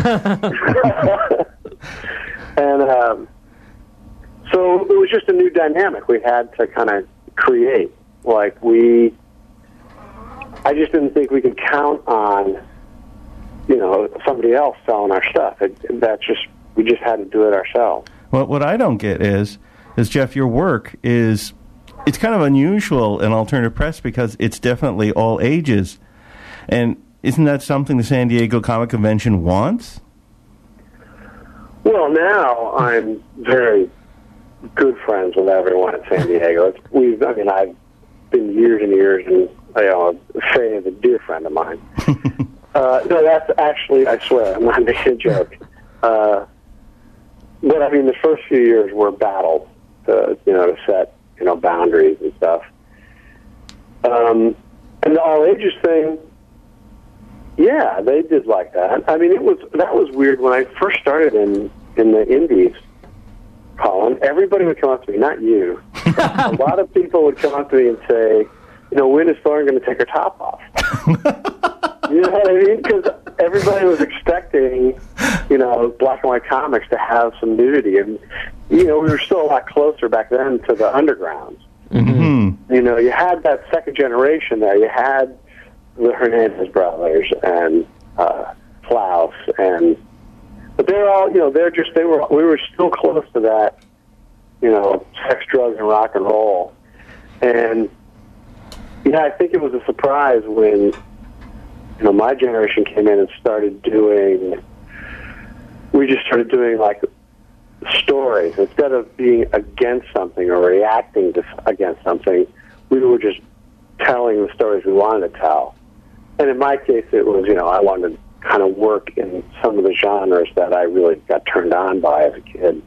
And um, so it was just a new dynamic we had to kind of create. Like we, I just didn't think we could count on, you know, somebody else selling our stuff. It, that's just, we just had to do it ourselves. Well, what I don't get is, is Jeff, your work is, it's kind of unusual in alternative press because it's definitely all ages. And isn't that something the San Diego Comic Convention wants? Well, now I'm very good friends with everyone at San Diego. It's, we've, I mean, I've been years and years, and you know, Faye is a dear friend of mine. uh, no, that's actually, I swear, I'm not making a joke. Uh, but I mean, the first few years were battles, to, you know, to set, you know, boundaries and stuff. Um, and the all ages thing, yeah, they did like that. I mean, it was that was weird when I first started in in the indies. Colin, everybody would come up to me, not you. A lot of people would come up to me and say, you know, when is Thorne going to take her top off? You know what I mean? Because everybody was expecting, you know, black and white comics to have some nudity. And, you know, we were still a lot closer back then to the undergrounds. Mm-hmm. You know, you had that second generation there. You had the Hernandez brothers and uh, Klaus and... But they're all, you know, they're just, they were, we were still close to that, you know, sex, drugs, and rock and roll. And, yeah, I think it was a surprise when, you know, my generation came in and started doing, we just started doing, like, stories. Instead of being against something or reacting to, against something, we were just telling the stories we wanted to tell. And in my case, it was, you know, I wanted to kind of work in some of the genres that I really got turned on by as a kid.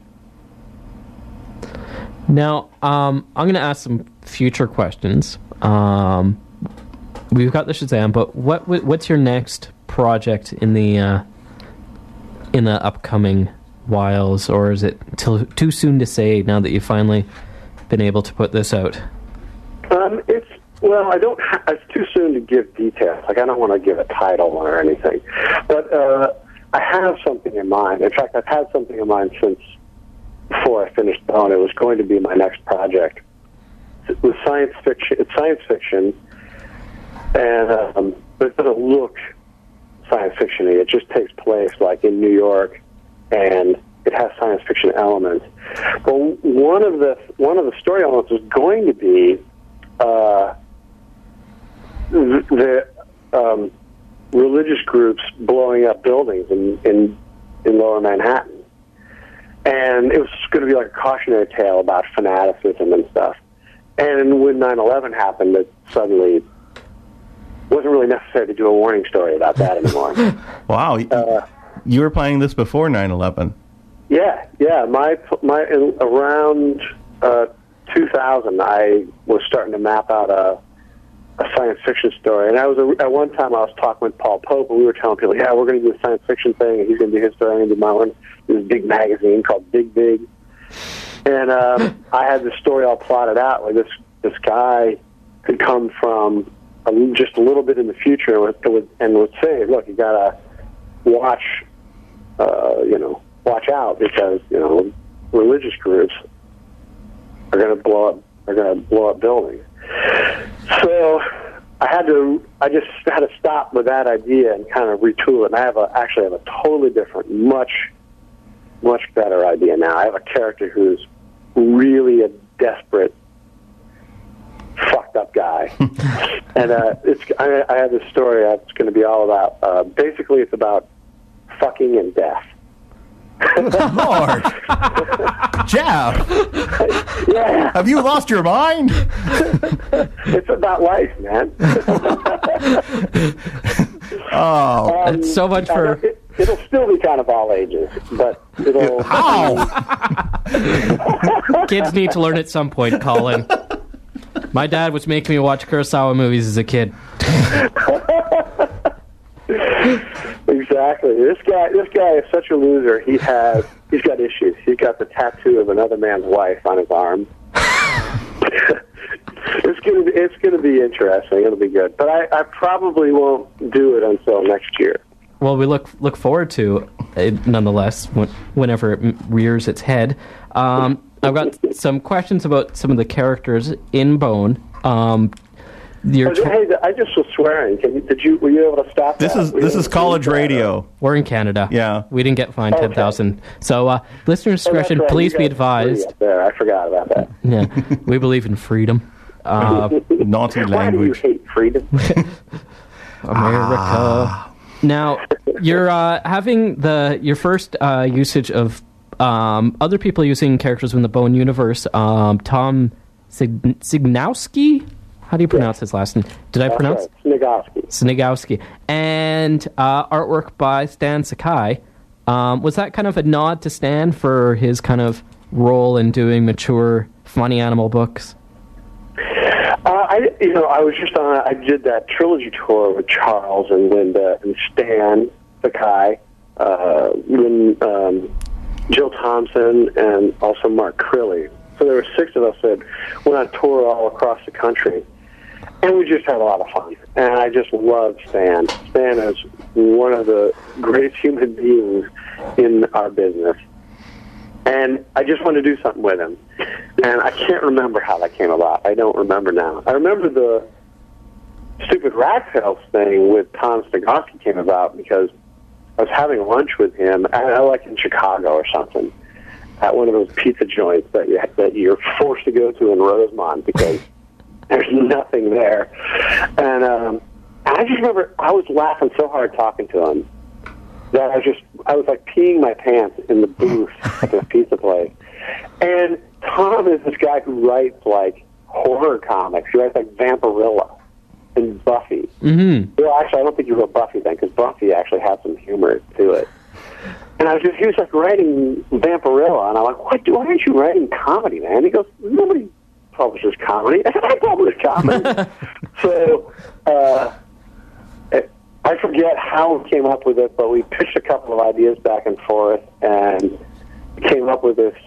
Now, um, I'm going to ask some future questions. Um, we've got the Shazam, but what what's your next project in the uh, in the upcoming whiles, or is it till, too soon to say now that you've finally been able to put this out? Um, it's Well, I don't. Ha- it's too soon to give details. Like, I don't want to give a title or anything. But uh, I have something in mind. In fact, I've had something in mind since before I finished Bone. It was going to be my next project. It was science fiction. It's science fiction, and um, but it doesn't look science fiction-y. It just takes place like in New York, and it has science fiction elements. But one of the one of the story elements was going to be. Uh, the um, religious groups blowing up buildings in, in in Lower Manhattan, and it was going to be like a cautionary tale about fanaticism and stuff. And when nine eleven happened, it suddenly wasn't really necessary to do a warning story about that anymore. Wow, uh, you were planning this before nine eleven. Yeah, yeah. My my in, around uh, two thousand, I was starting to map out a. a science fiction story. And I was a, at one time I was talking with Paul Pope, and we were telling people, yeah, we're going to do a science fiction thing, and he's going to do his story, I'm going to do my one. This big magazine called Big Big. And um, I had the story all plotted out where this this guy could come from a, just a little bit in the future and would, would, and would say, look, you got to watch, uh, you know, watch out because, you know, religious groups are going to blow up, are going to blow up buildings. So I had to, I just had to stop with that idea and kind of retool it. And I have a, actually have a totally different, much, much better idea now. I have a character who's really a desperate, fucked up guy. and uh, it's, I, I have this story that's going to be all about, uh, basically it's about fucking and death. Lord, Jeff, yeah. Have you lost your mind? It's about life, man. Oh, um, it's so much for. It, it'll still be kind of all ages, but it'll. How? Kids need to learn at some point, Colin. My dad was making me watch Kurosawa movies as a kid. Exactly. This guy, this guy is such a loser. He has, he's got issues. He's got the tattoo of another man's wife on his arm. It's gonna, be, it's gonna be interesting. It'll be good, but I, I probably won't do it until next year. Well, we look look forward to it nonetheless when, whenever it rears its head. Um, I've got some questions about some of the characters in Bone. Um, your oh, hey, I just was swearing. Can you, did you? Were you able to stop This that? is Were this you is able to college stop that? radio. We're in Canada. Yeah. We didn't get fined Okay. ten thousand. So, uh, listener Oh, that's discretion, right. please You be guys are free advised. up there. I forgot about that. Yeah, we believe in freedom. Uh, Naughty Why do you language. hate freedom? America. Now, you're uh, having the your first uh, usage of um, other people using characters in the Bone universe. Um, Tom Sig- Signowski? How do you pronounce his last name? Did I That's pronounce? right. Snigowski. Snigowski. And uh, artwork by Stan Sakai. Um, was that kind of a nod to Stan for his kind of role in doing mature, funny animal books? Uh, I, you know, I was just on. I did that trilogy tour with Charles and Linda and Stan Sakai, uh, Lynn, um, Jill Thompson, and also Mark Crilly. So there were six of us that went on tour all across the country, and we just had a lot of fun. And I just loved Stan. Stan is one of the greatest human beings in our business. And I just wanted to do something with him. And I can't remember how that came about. I don't remember now. I remember the stupid Ragtails thing with Tom Snigowski came about because I was having lunch with him, I, I like in Chicago or something, at one of those pizza joints that, you, that you're forced to go to in Rosemont because there's nothing there. And um, I just remember I was laughing so hard talking to him that I was just, I was like peeing my pants in the booth at this pizza place. And Tom is this guy who writes like horror comics. He writes like Vampirilla and Buffy. Mm-hmm. Well, actually, I don't think you wrote Buffy then, because Buffy actually has some humor to it. And I was just, he was like writing Vampirilla, and I'm like, what, why aren't you writing comedy, man? He goes, nobody publishes comedy. I said, I publish comedy. So, uh, I forget how we came up with it, but we pitched a couple of ideas back and forth, and came up with this,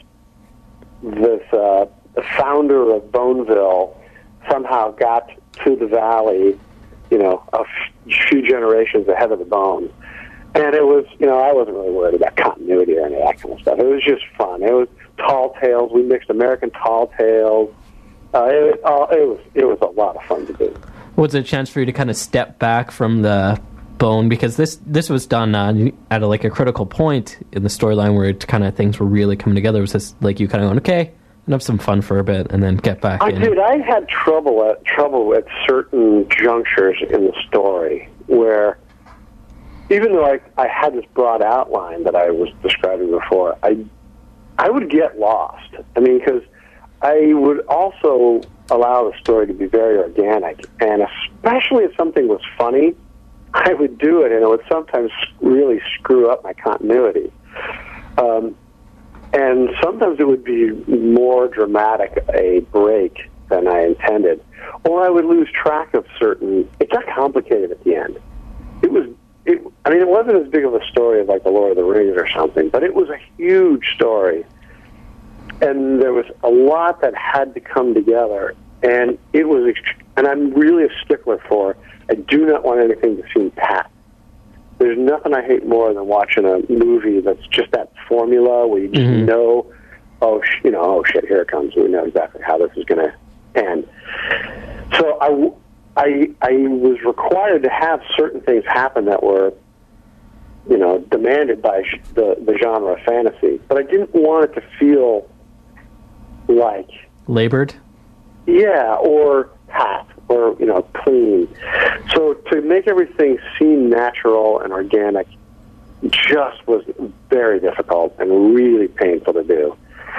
this, uh, the founder of Boneville somehow got to the Valley, you know, a few generations ahead of the Bone. And it was, you know, I wasn't really worried about continuity or any of that kind of stuff. It was just fun. It was Tall Tales. We mixed American Tall Tales. Uh, it, uh, it was it was a lot of fun to do. Was it a chance for you to kind of step back from the Bone, because this this was done uh, at a, like a critical point in the storyline where it kind of things were really coming together? Was this like you kind of going, okay, and have some fun for a bit and then get back I in? did. I had trouble at trouble at certain junctures in the story where, even though I I had this broad outline that I was describing before, I I would get lost. I mean, because I would also allow the story to be very organic, and especially if something was funny, I would do it, and it would sometimes really screw up my continuity. Um, and sometimes it would be more dramatic a break than I intended, or I would lose track of certain. It got complicated at the end. It was. It, I mean, it wasn't as big of a story as like The Lord of the Rings or something, but it was a huge story. And there was a lot that had to come together, and it was, and I'm really a stickler for, I do not want anything to seem pat. There's nothing I hate more than watching a movie that's just that formula where you just Mm-hmm. know, oh, sh- you know, oh shit, here it comes. We know exactly how this is going to end. So I, I, I was required to have certain things happen that were, you know, demanded by sh- the, the genre of fantasy, but I didn't want it to feel like, Labored? yeah, or pat, or, you know, clean. So to make everything seem natural and organic just was very difficult and really painful to do.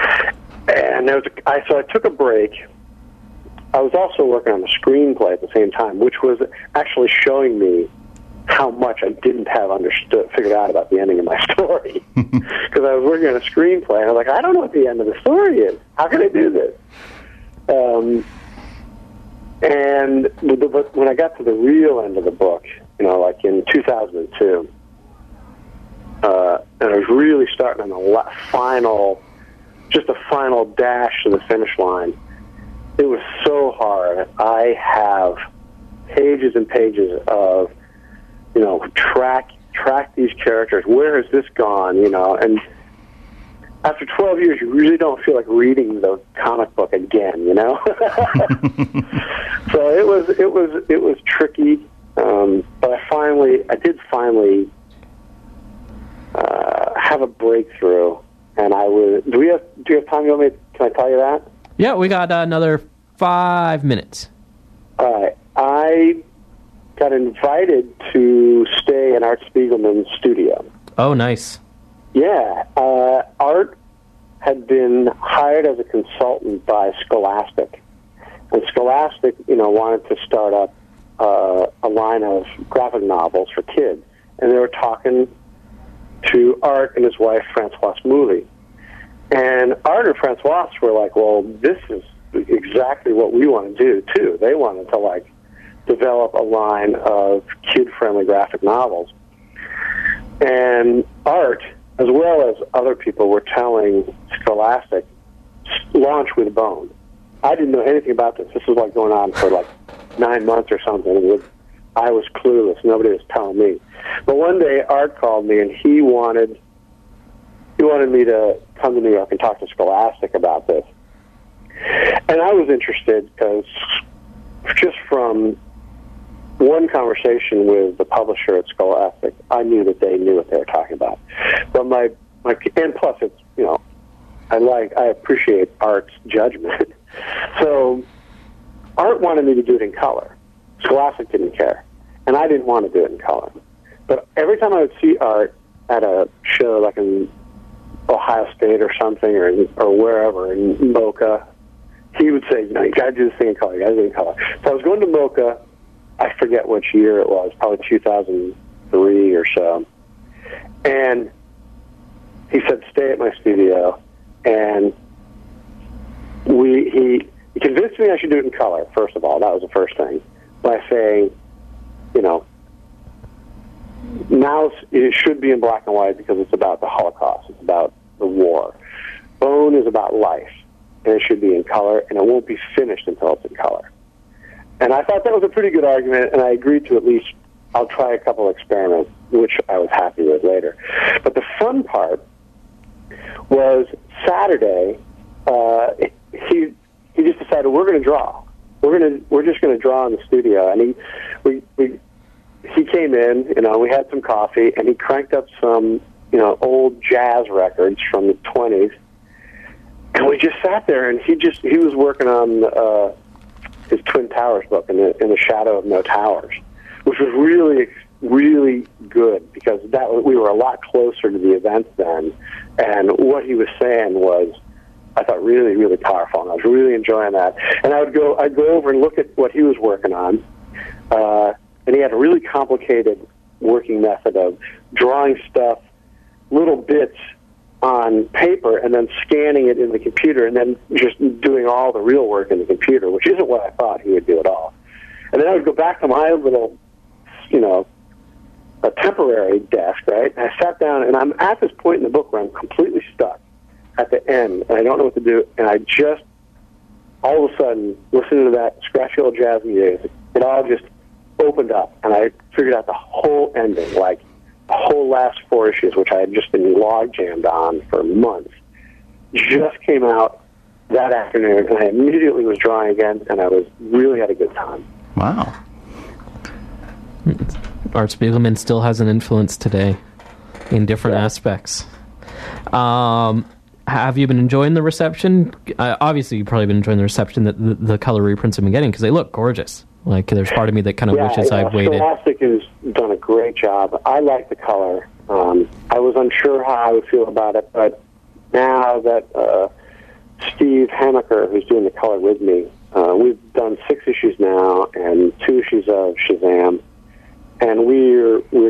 And there was a, I, so I took a break. I was also working on the screenplay at the same time, which was actually showing me how much I didn't have understood, figured out about the ending of my story. Because I was working on a screenplay, and I was like, I don't know what the end of the story is. How can I do this? Um, and but when I got to the real end of the book, you know, like in two thousand two, uh, and I was really starting on the la- final, just a final dash to the finish line, it was so hard. I have pages and pages of, you know, track track these characters. Where has this gone? You know, and after twelve years, you really don't feel like reading the comic book again. You know, so it was it was it was tricky. Um, but I finally, I did finally uh, have a breakthrough, and I was. Do we have Do you have time? You want me? Can I tell you that? Yeah, we got uh, another five minutes. All right, I got invited to stay in Art Spiegelman's studio. Oh, nice. Yeah, uh, Art had been hired as a consultant by Scholastic, and Scholastic, you know, wanted to start up uh, a line of graphic novels for kids, and they were talking to Art and his wife, Francoise Mouly. And Art and Francoise were like, well, this is exactly what we want to do, too. They wanted to, like, develop a line of kid-friendly graphic novels. And Art, as well as other people, were telling Scholastic, launch with Bone. I didn't know anything about this. This was, like, going on for, like, nine months or something. And with, I was clueless. Nobody was telling me. But one day, Art called me, and he wanted he wanted me to come to New York and talk to Scholastic about this. And I was interested because just from one conversation with the publisher at Scholastic, I knew that they knew what they were talking about. But my, my and plus, it's, you know, I like, I appreciate Art's judgment. So Art wanted me to do it in color. Scholastic didn't care. And I didn't want to do it in color. But every time I would see Art at a show like in Ohio State or something, or or wherever, in Mocha, he would say, you know, you got to do this thing in color, you got to do it in color. So I was going to Mocha, I forget which year it was, probably two thousand three or so. And he said, stay at my studio. And we he, he convinced me I should do it in color, first of all. That was the first thing. By saying, you know, now it should be in black and white because it's about the Holocaust. It's about the war. Bone is about life, and it should be in color, and it won't be finished until it's in color. And I thought that was a pretty good argument, and I agreed to at least, I'll try a couple experiments, which I was happy with later. But the fun part was Saturday, uh, he he just decided we're going to draw. We're going to we're just going to draw in the studio, and he we we. He came in, you know, we had some coffee, and he cranked up some, you know, old jazz records from the twenties. And we just sat there, and he just, he was working on uh, his Twin Towers book, in the, in the Shadow of No Towers, which was really, really good, because that we were a lot closer to the events then. And what he was saying was, I thought, really, really powerful, and I was really enjoying that. And I would go, I'd go over and look at what he was working on, uh, and he had a really complicated working method of drawing stuff, little bits on paper, and then scanning it in the computer, and then just doing all the real work in the computer, which isn't what I thought he would do at all. And then I would go back to my little, you know, a temporary desk, right? And I sat down, and I'm at this point in the book where I'm completely stuck at the end, and I don't know what to do, and I just, all of a sudden, listening to that scratchy old jazz music, it all just opened up, and I figured out the whole ending, like the whole last four issues, which I had just been log jammed on for months, just came out that afternoon, and I immediately was drawing again, and I was really had a good time. Wow. Art Spiegelman still has an influence today in different yeah. aspects. Um, have you been enjoying the reception? Uh, obviously, you've probably been enjoying the reception that the, the color reprints have been getting, because they look gorgeous. Like, there's part of me that kind of yeah, wishes yeah, I'd waited. Scholastic has done a great job. I like the color. Um, I was unsure how I would feel about it, but now that uh, Steve Hamaker, who's doing the color with me, uh, we've done six issues now and two issues of Shazam, and we're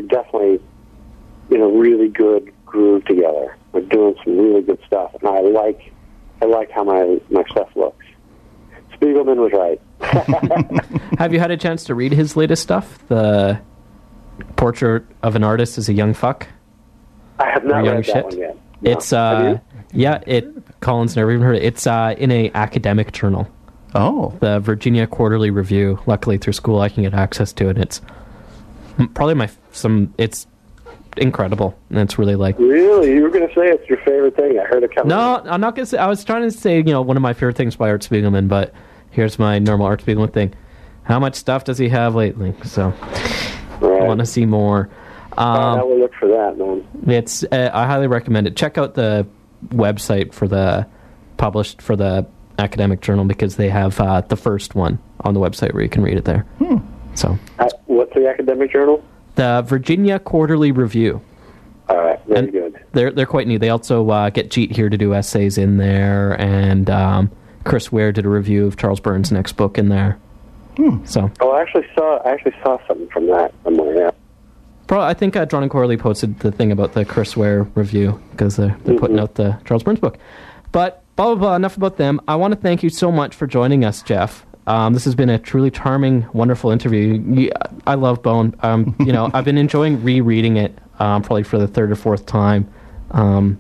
definitely in a really good groove together. We're doing some really good stuff, and I like I like how my, my stuff looks. Spiegelman was right. Have you had a chance to read his latest stuff? The Portrait of an Artist as a Young Fuck? I have not Young read that shit. one yet. No. It's uh, yeah, it. Colin's never even heard it. It's uh, in a academic journal, Oh, the Virginia Quarterly Review. Luckily, through school, I can get access to it. It's probably my some. It's incredible, and it's really like. Really? You were going to say it's your favorite thing. I heard it coming. No, I'm not gonna say. I was trying to say, you know, one of my favorite things by Art Spiegelman, but here's my normal Art Spiegelman thing. How much stuff does he have lately? So Right. I want to see more. Um, Um, I will look for that, man. It's uh, I highly recommend it. Check out the website for the published for the academic journal because they have uh, the first one on the website where you can read it there. Hmm. So Uh, what's the academic journal? the Virginia Quarterly Review. All right, very And good. They're they're quite neat. They also uh, get Jeet here to do essays in there, and um, Chris Ware did a review of Charles Burns' next book in there. Hmm. So Oh, I actually saw I actually saw something from that somewhere. Yeah. Pro, I think uh, John and Corley posted the thing about the Chris Ware review because they're, they're putting Mhm. out the Charles Burns book. But blah, blah, blah, enough about them. I want to thank you so much for joining us, Jeff. Um, this has been a truly charming, wonderful interview. You, I love Bone. Um, you know, I've been enjoying rereading it um, probably for the third or fourth time um,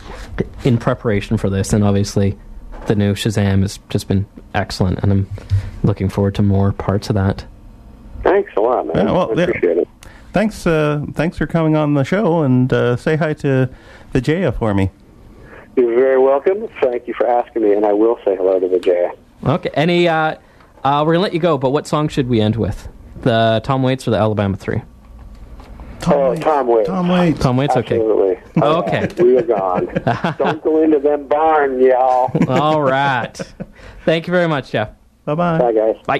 in preparation for this. And obviously, the new Shazam has just been excellent, and I'm looking forward to more parts of that. Thanks a lot, man. Yeah, well, I yeah. appreciate it. Thanks, uh, thanks for coming on the show, and uh, say hi to Vijaya for me. You're very welcome. Thank you for asking me, and I will say hello to Vijaya. Okay. Any? Uh, uh, we're gonna let you go, but what song should we end with? The Tom Waits or the Alabama Three? Oh, Waits. Tom Waits. Tom Waits. Tom Waits. Okay. Absolutely. Oh, okay. We are gone. Don't go into them barn, y'all. All right. Thank you very much, Jeff. Bye-bye. Bye, guys. Bye.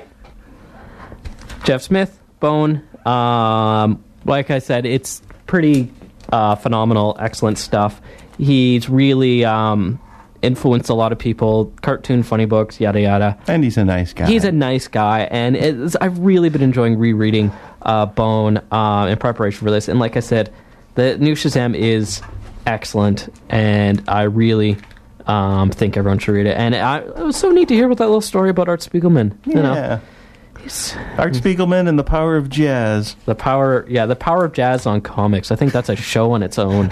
Jeff Smith, Bone. Um, like I said, it's pretty uh, phenomenal, excellent stuff. He's really um, influenced a lot of people. Cartoon, funny books, yada yada. And he's a nice guy. He's a nice guy, and it's, I've really been enjoying rereading uh, Bone uh, in preparation for this. And like I said, the new Shazam is excellent, and I really um, think everyone should read it. And I, it was so neat to hear about that little story about Art Spiegelman. You know, Yeah. He's- Art Spiegelman and the Power of Jazz. the power, yeah, the power of jazz on comics. I think that's a show on its own.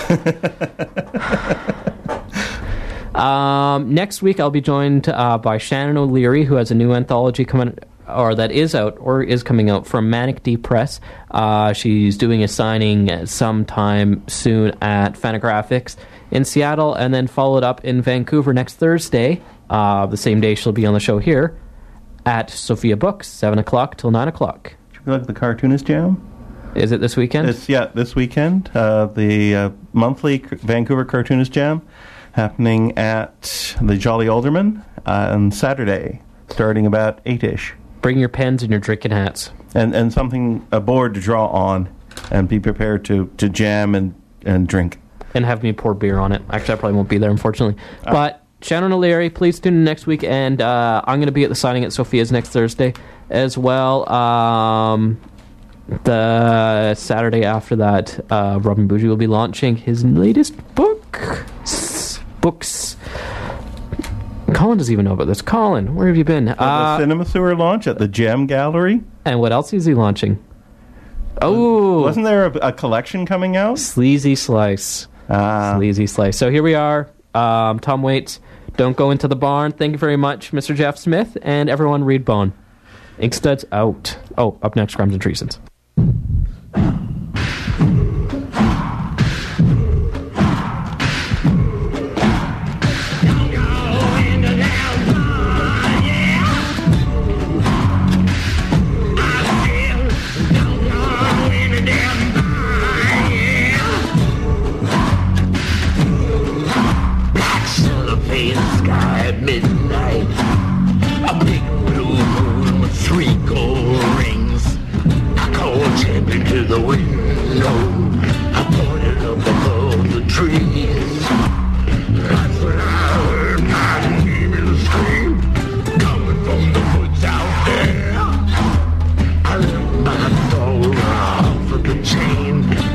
um, next week, I'll be joined uh, by Shannon O'Leary, who has a new anthology coming, or that is out, or is coming out from Manic Deep Press. Uh, she's doing a signing sometime soon at Fantagraphics in Seattle, and then followed up in Vancouver next Thursday. Uh, the same day she'll be on the show here at Sophia Books, seven o'clock till nine o'clock. Should we look at the Cartoonist Jam? Is it this weekend? It's, yeah, this weekend. Uh, the uh, monthly C- Vancouver Cartoonist Jam happening at the Jolly Alderman uh, on Saturday, starting about eight-ish. Bring your pens and your drinking hats. And and something, a board to draw on, and be prepared to, to jam and, and drink. And have me pour beer on it. Actually, I probably won't be there, unfortunately. But Shannon O'Leary, please tune in next week. And uh, I'm going to be at the signing at Sophia's next Thursday as well. Um, the Saturday after that, uh, Robin Bougie will be launching his latest book. S- books. Colin doesn't even know about this. Colin, where have you been? At Uh, the Cinema Sewer launch at the Gem Gallery. and what else is he launching? Oh, Wasn't there a, a collection coming out? Sleazy Slice. Ah. Sleazy Slice. So here we are. Um, Tom Waits, Don't Go Into the Barn. Thank you very much, Mister Jeff Smith, and everyone read Bone. Inkstuds out. Oh, up next, Crimes and Treasons. Sky at midnight, a big blue moon with three gold rings. I called champion to the window, I pointed up above the trees. That's when I heard my demon scream, coming from the woods out there. I let my dog off of the chain.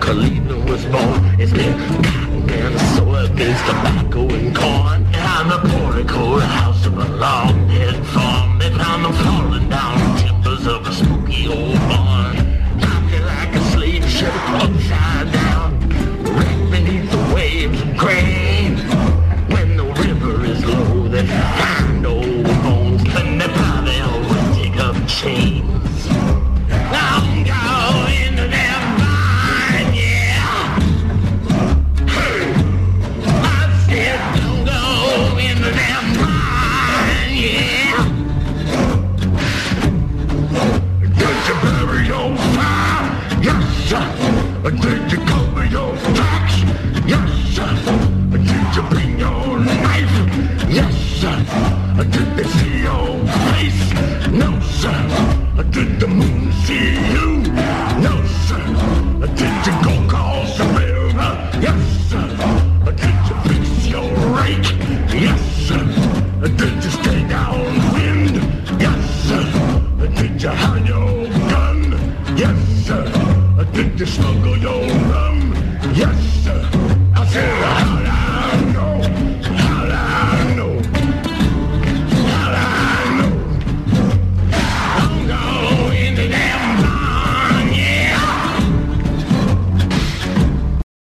Cleveland was born. It's been cotton and soybeans, tobacco and corn. And the portico, the house of a long-dead farm. They found them falling down the timbers of a spooky old barn. Dropped like a slave ship upside down, wrecked beneath the waves of grain. When the river is low, they find old bones, then they probably always dig up chains. Don't go into them mine, yeah. Hey, I said don't go into them mine, yeah. Did you bury your fire? Yes, sir. Did you cover your tracks? Yes, sir. Did you bring your knife? Yes, sir. Did they see your face? No, sir. Did the moon see you? No, sir. Did you go cross the river? Yes, sir. Did you fix your rake? Yes, sir. Did you stay downwind? Yes, sir. Did you hide your gun? Yes, sir. Did you smuggle your rum? Yes, sir.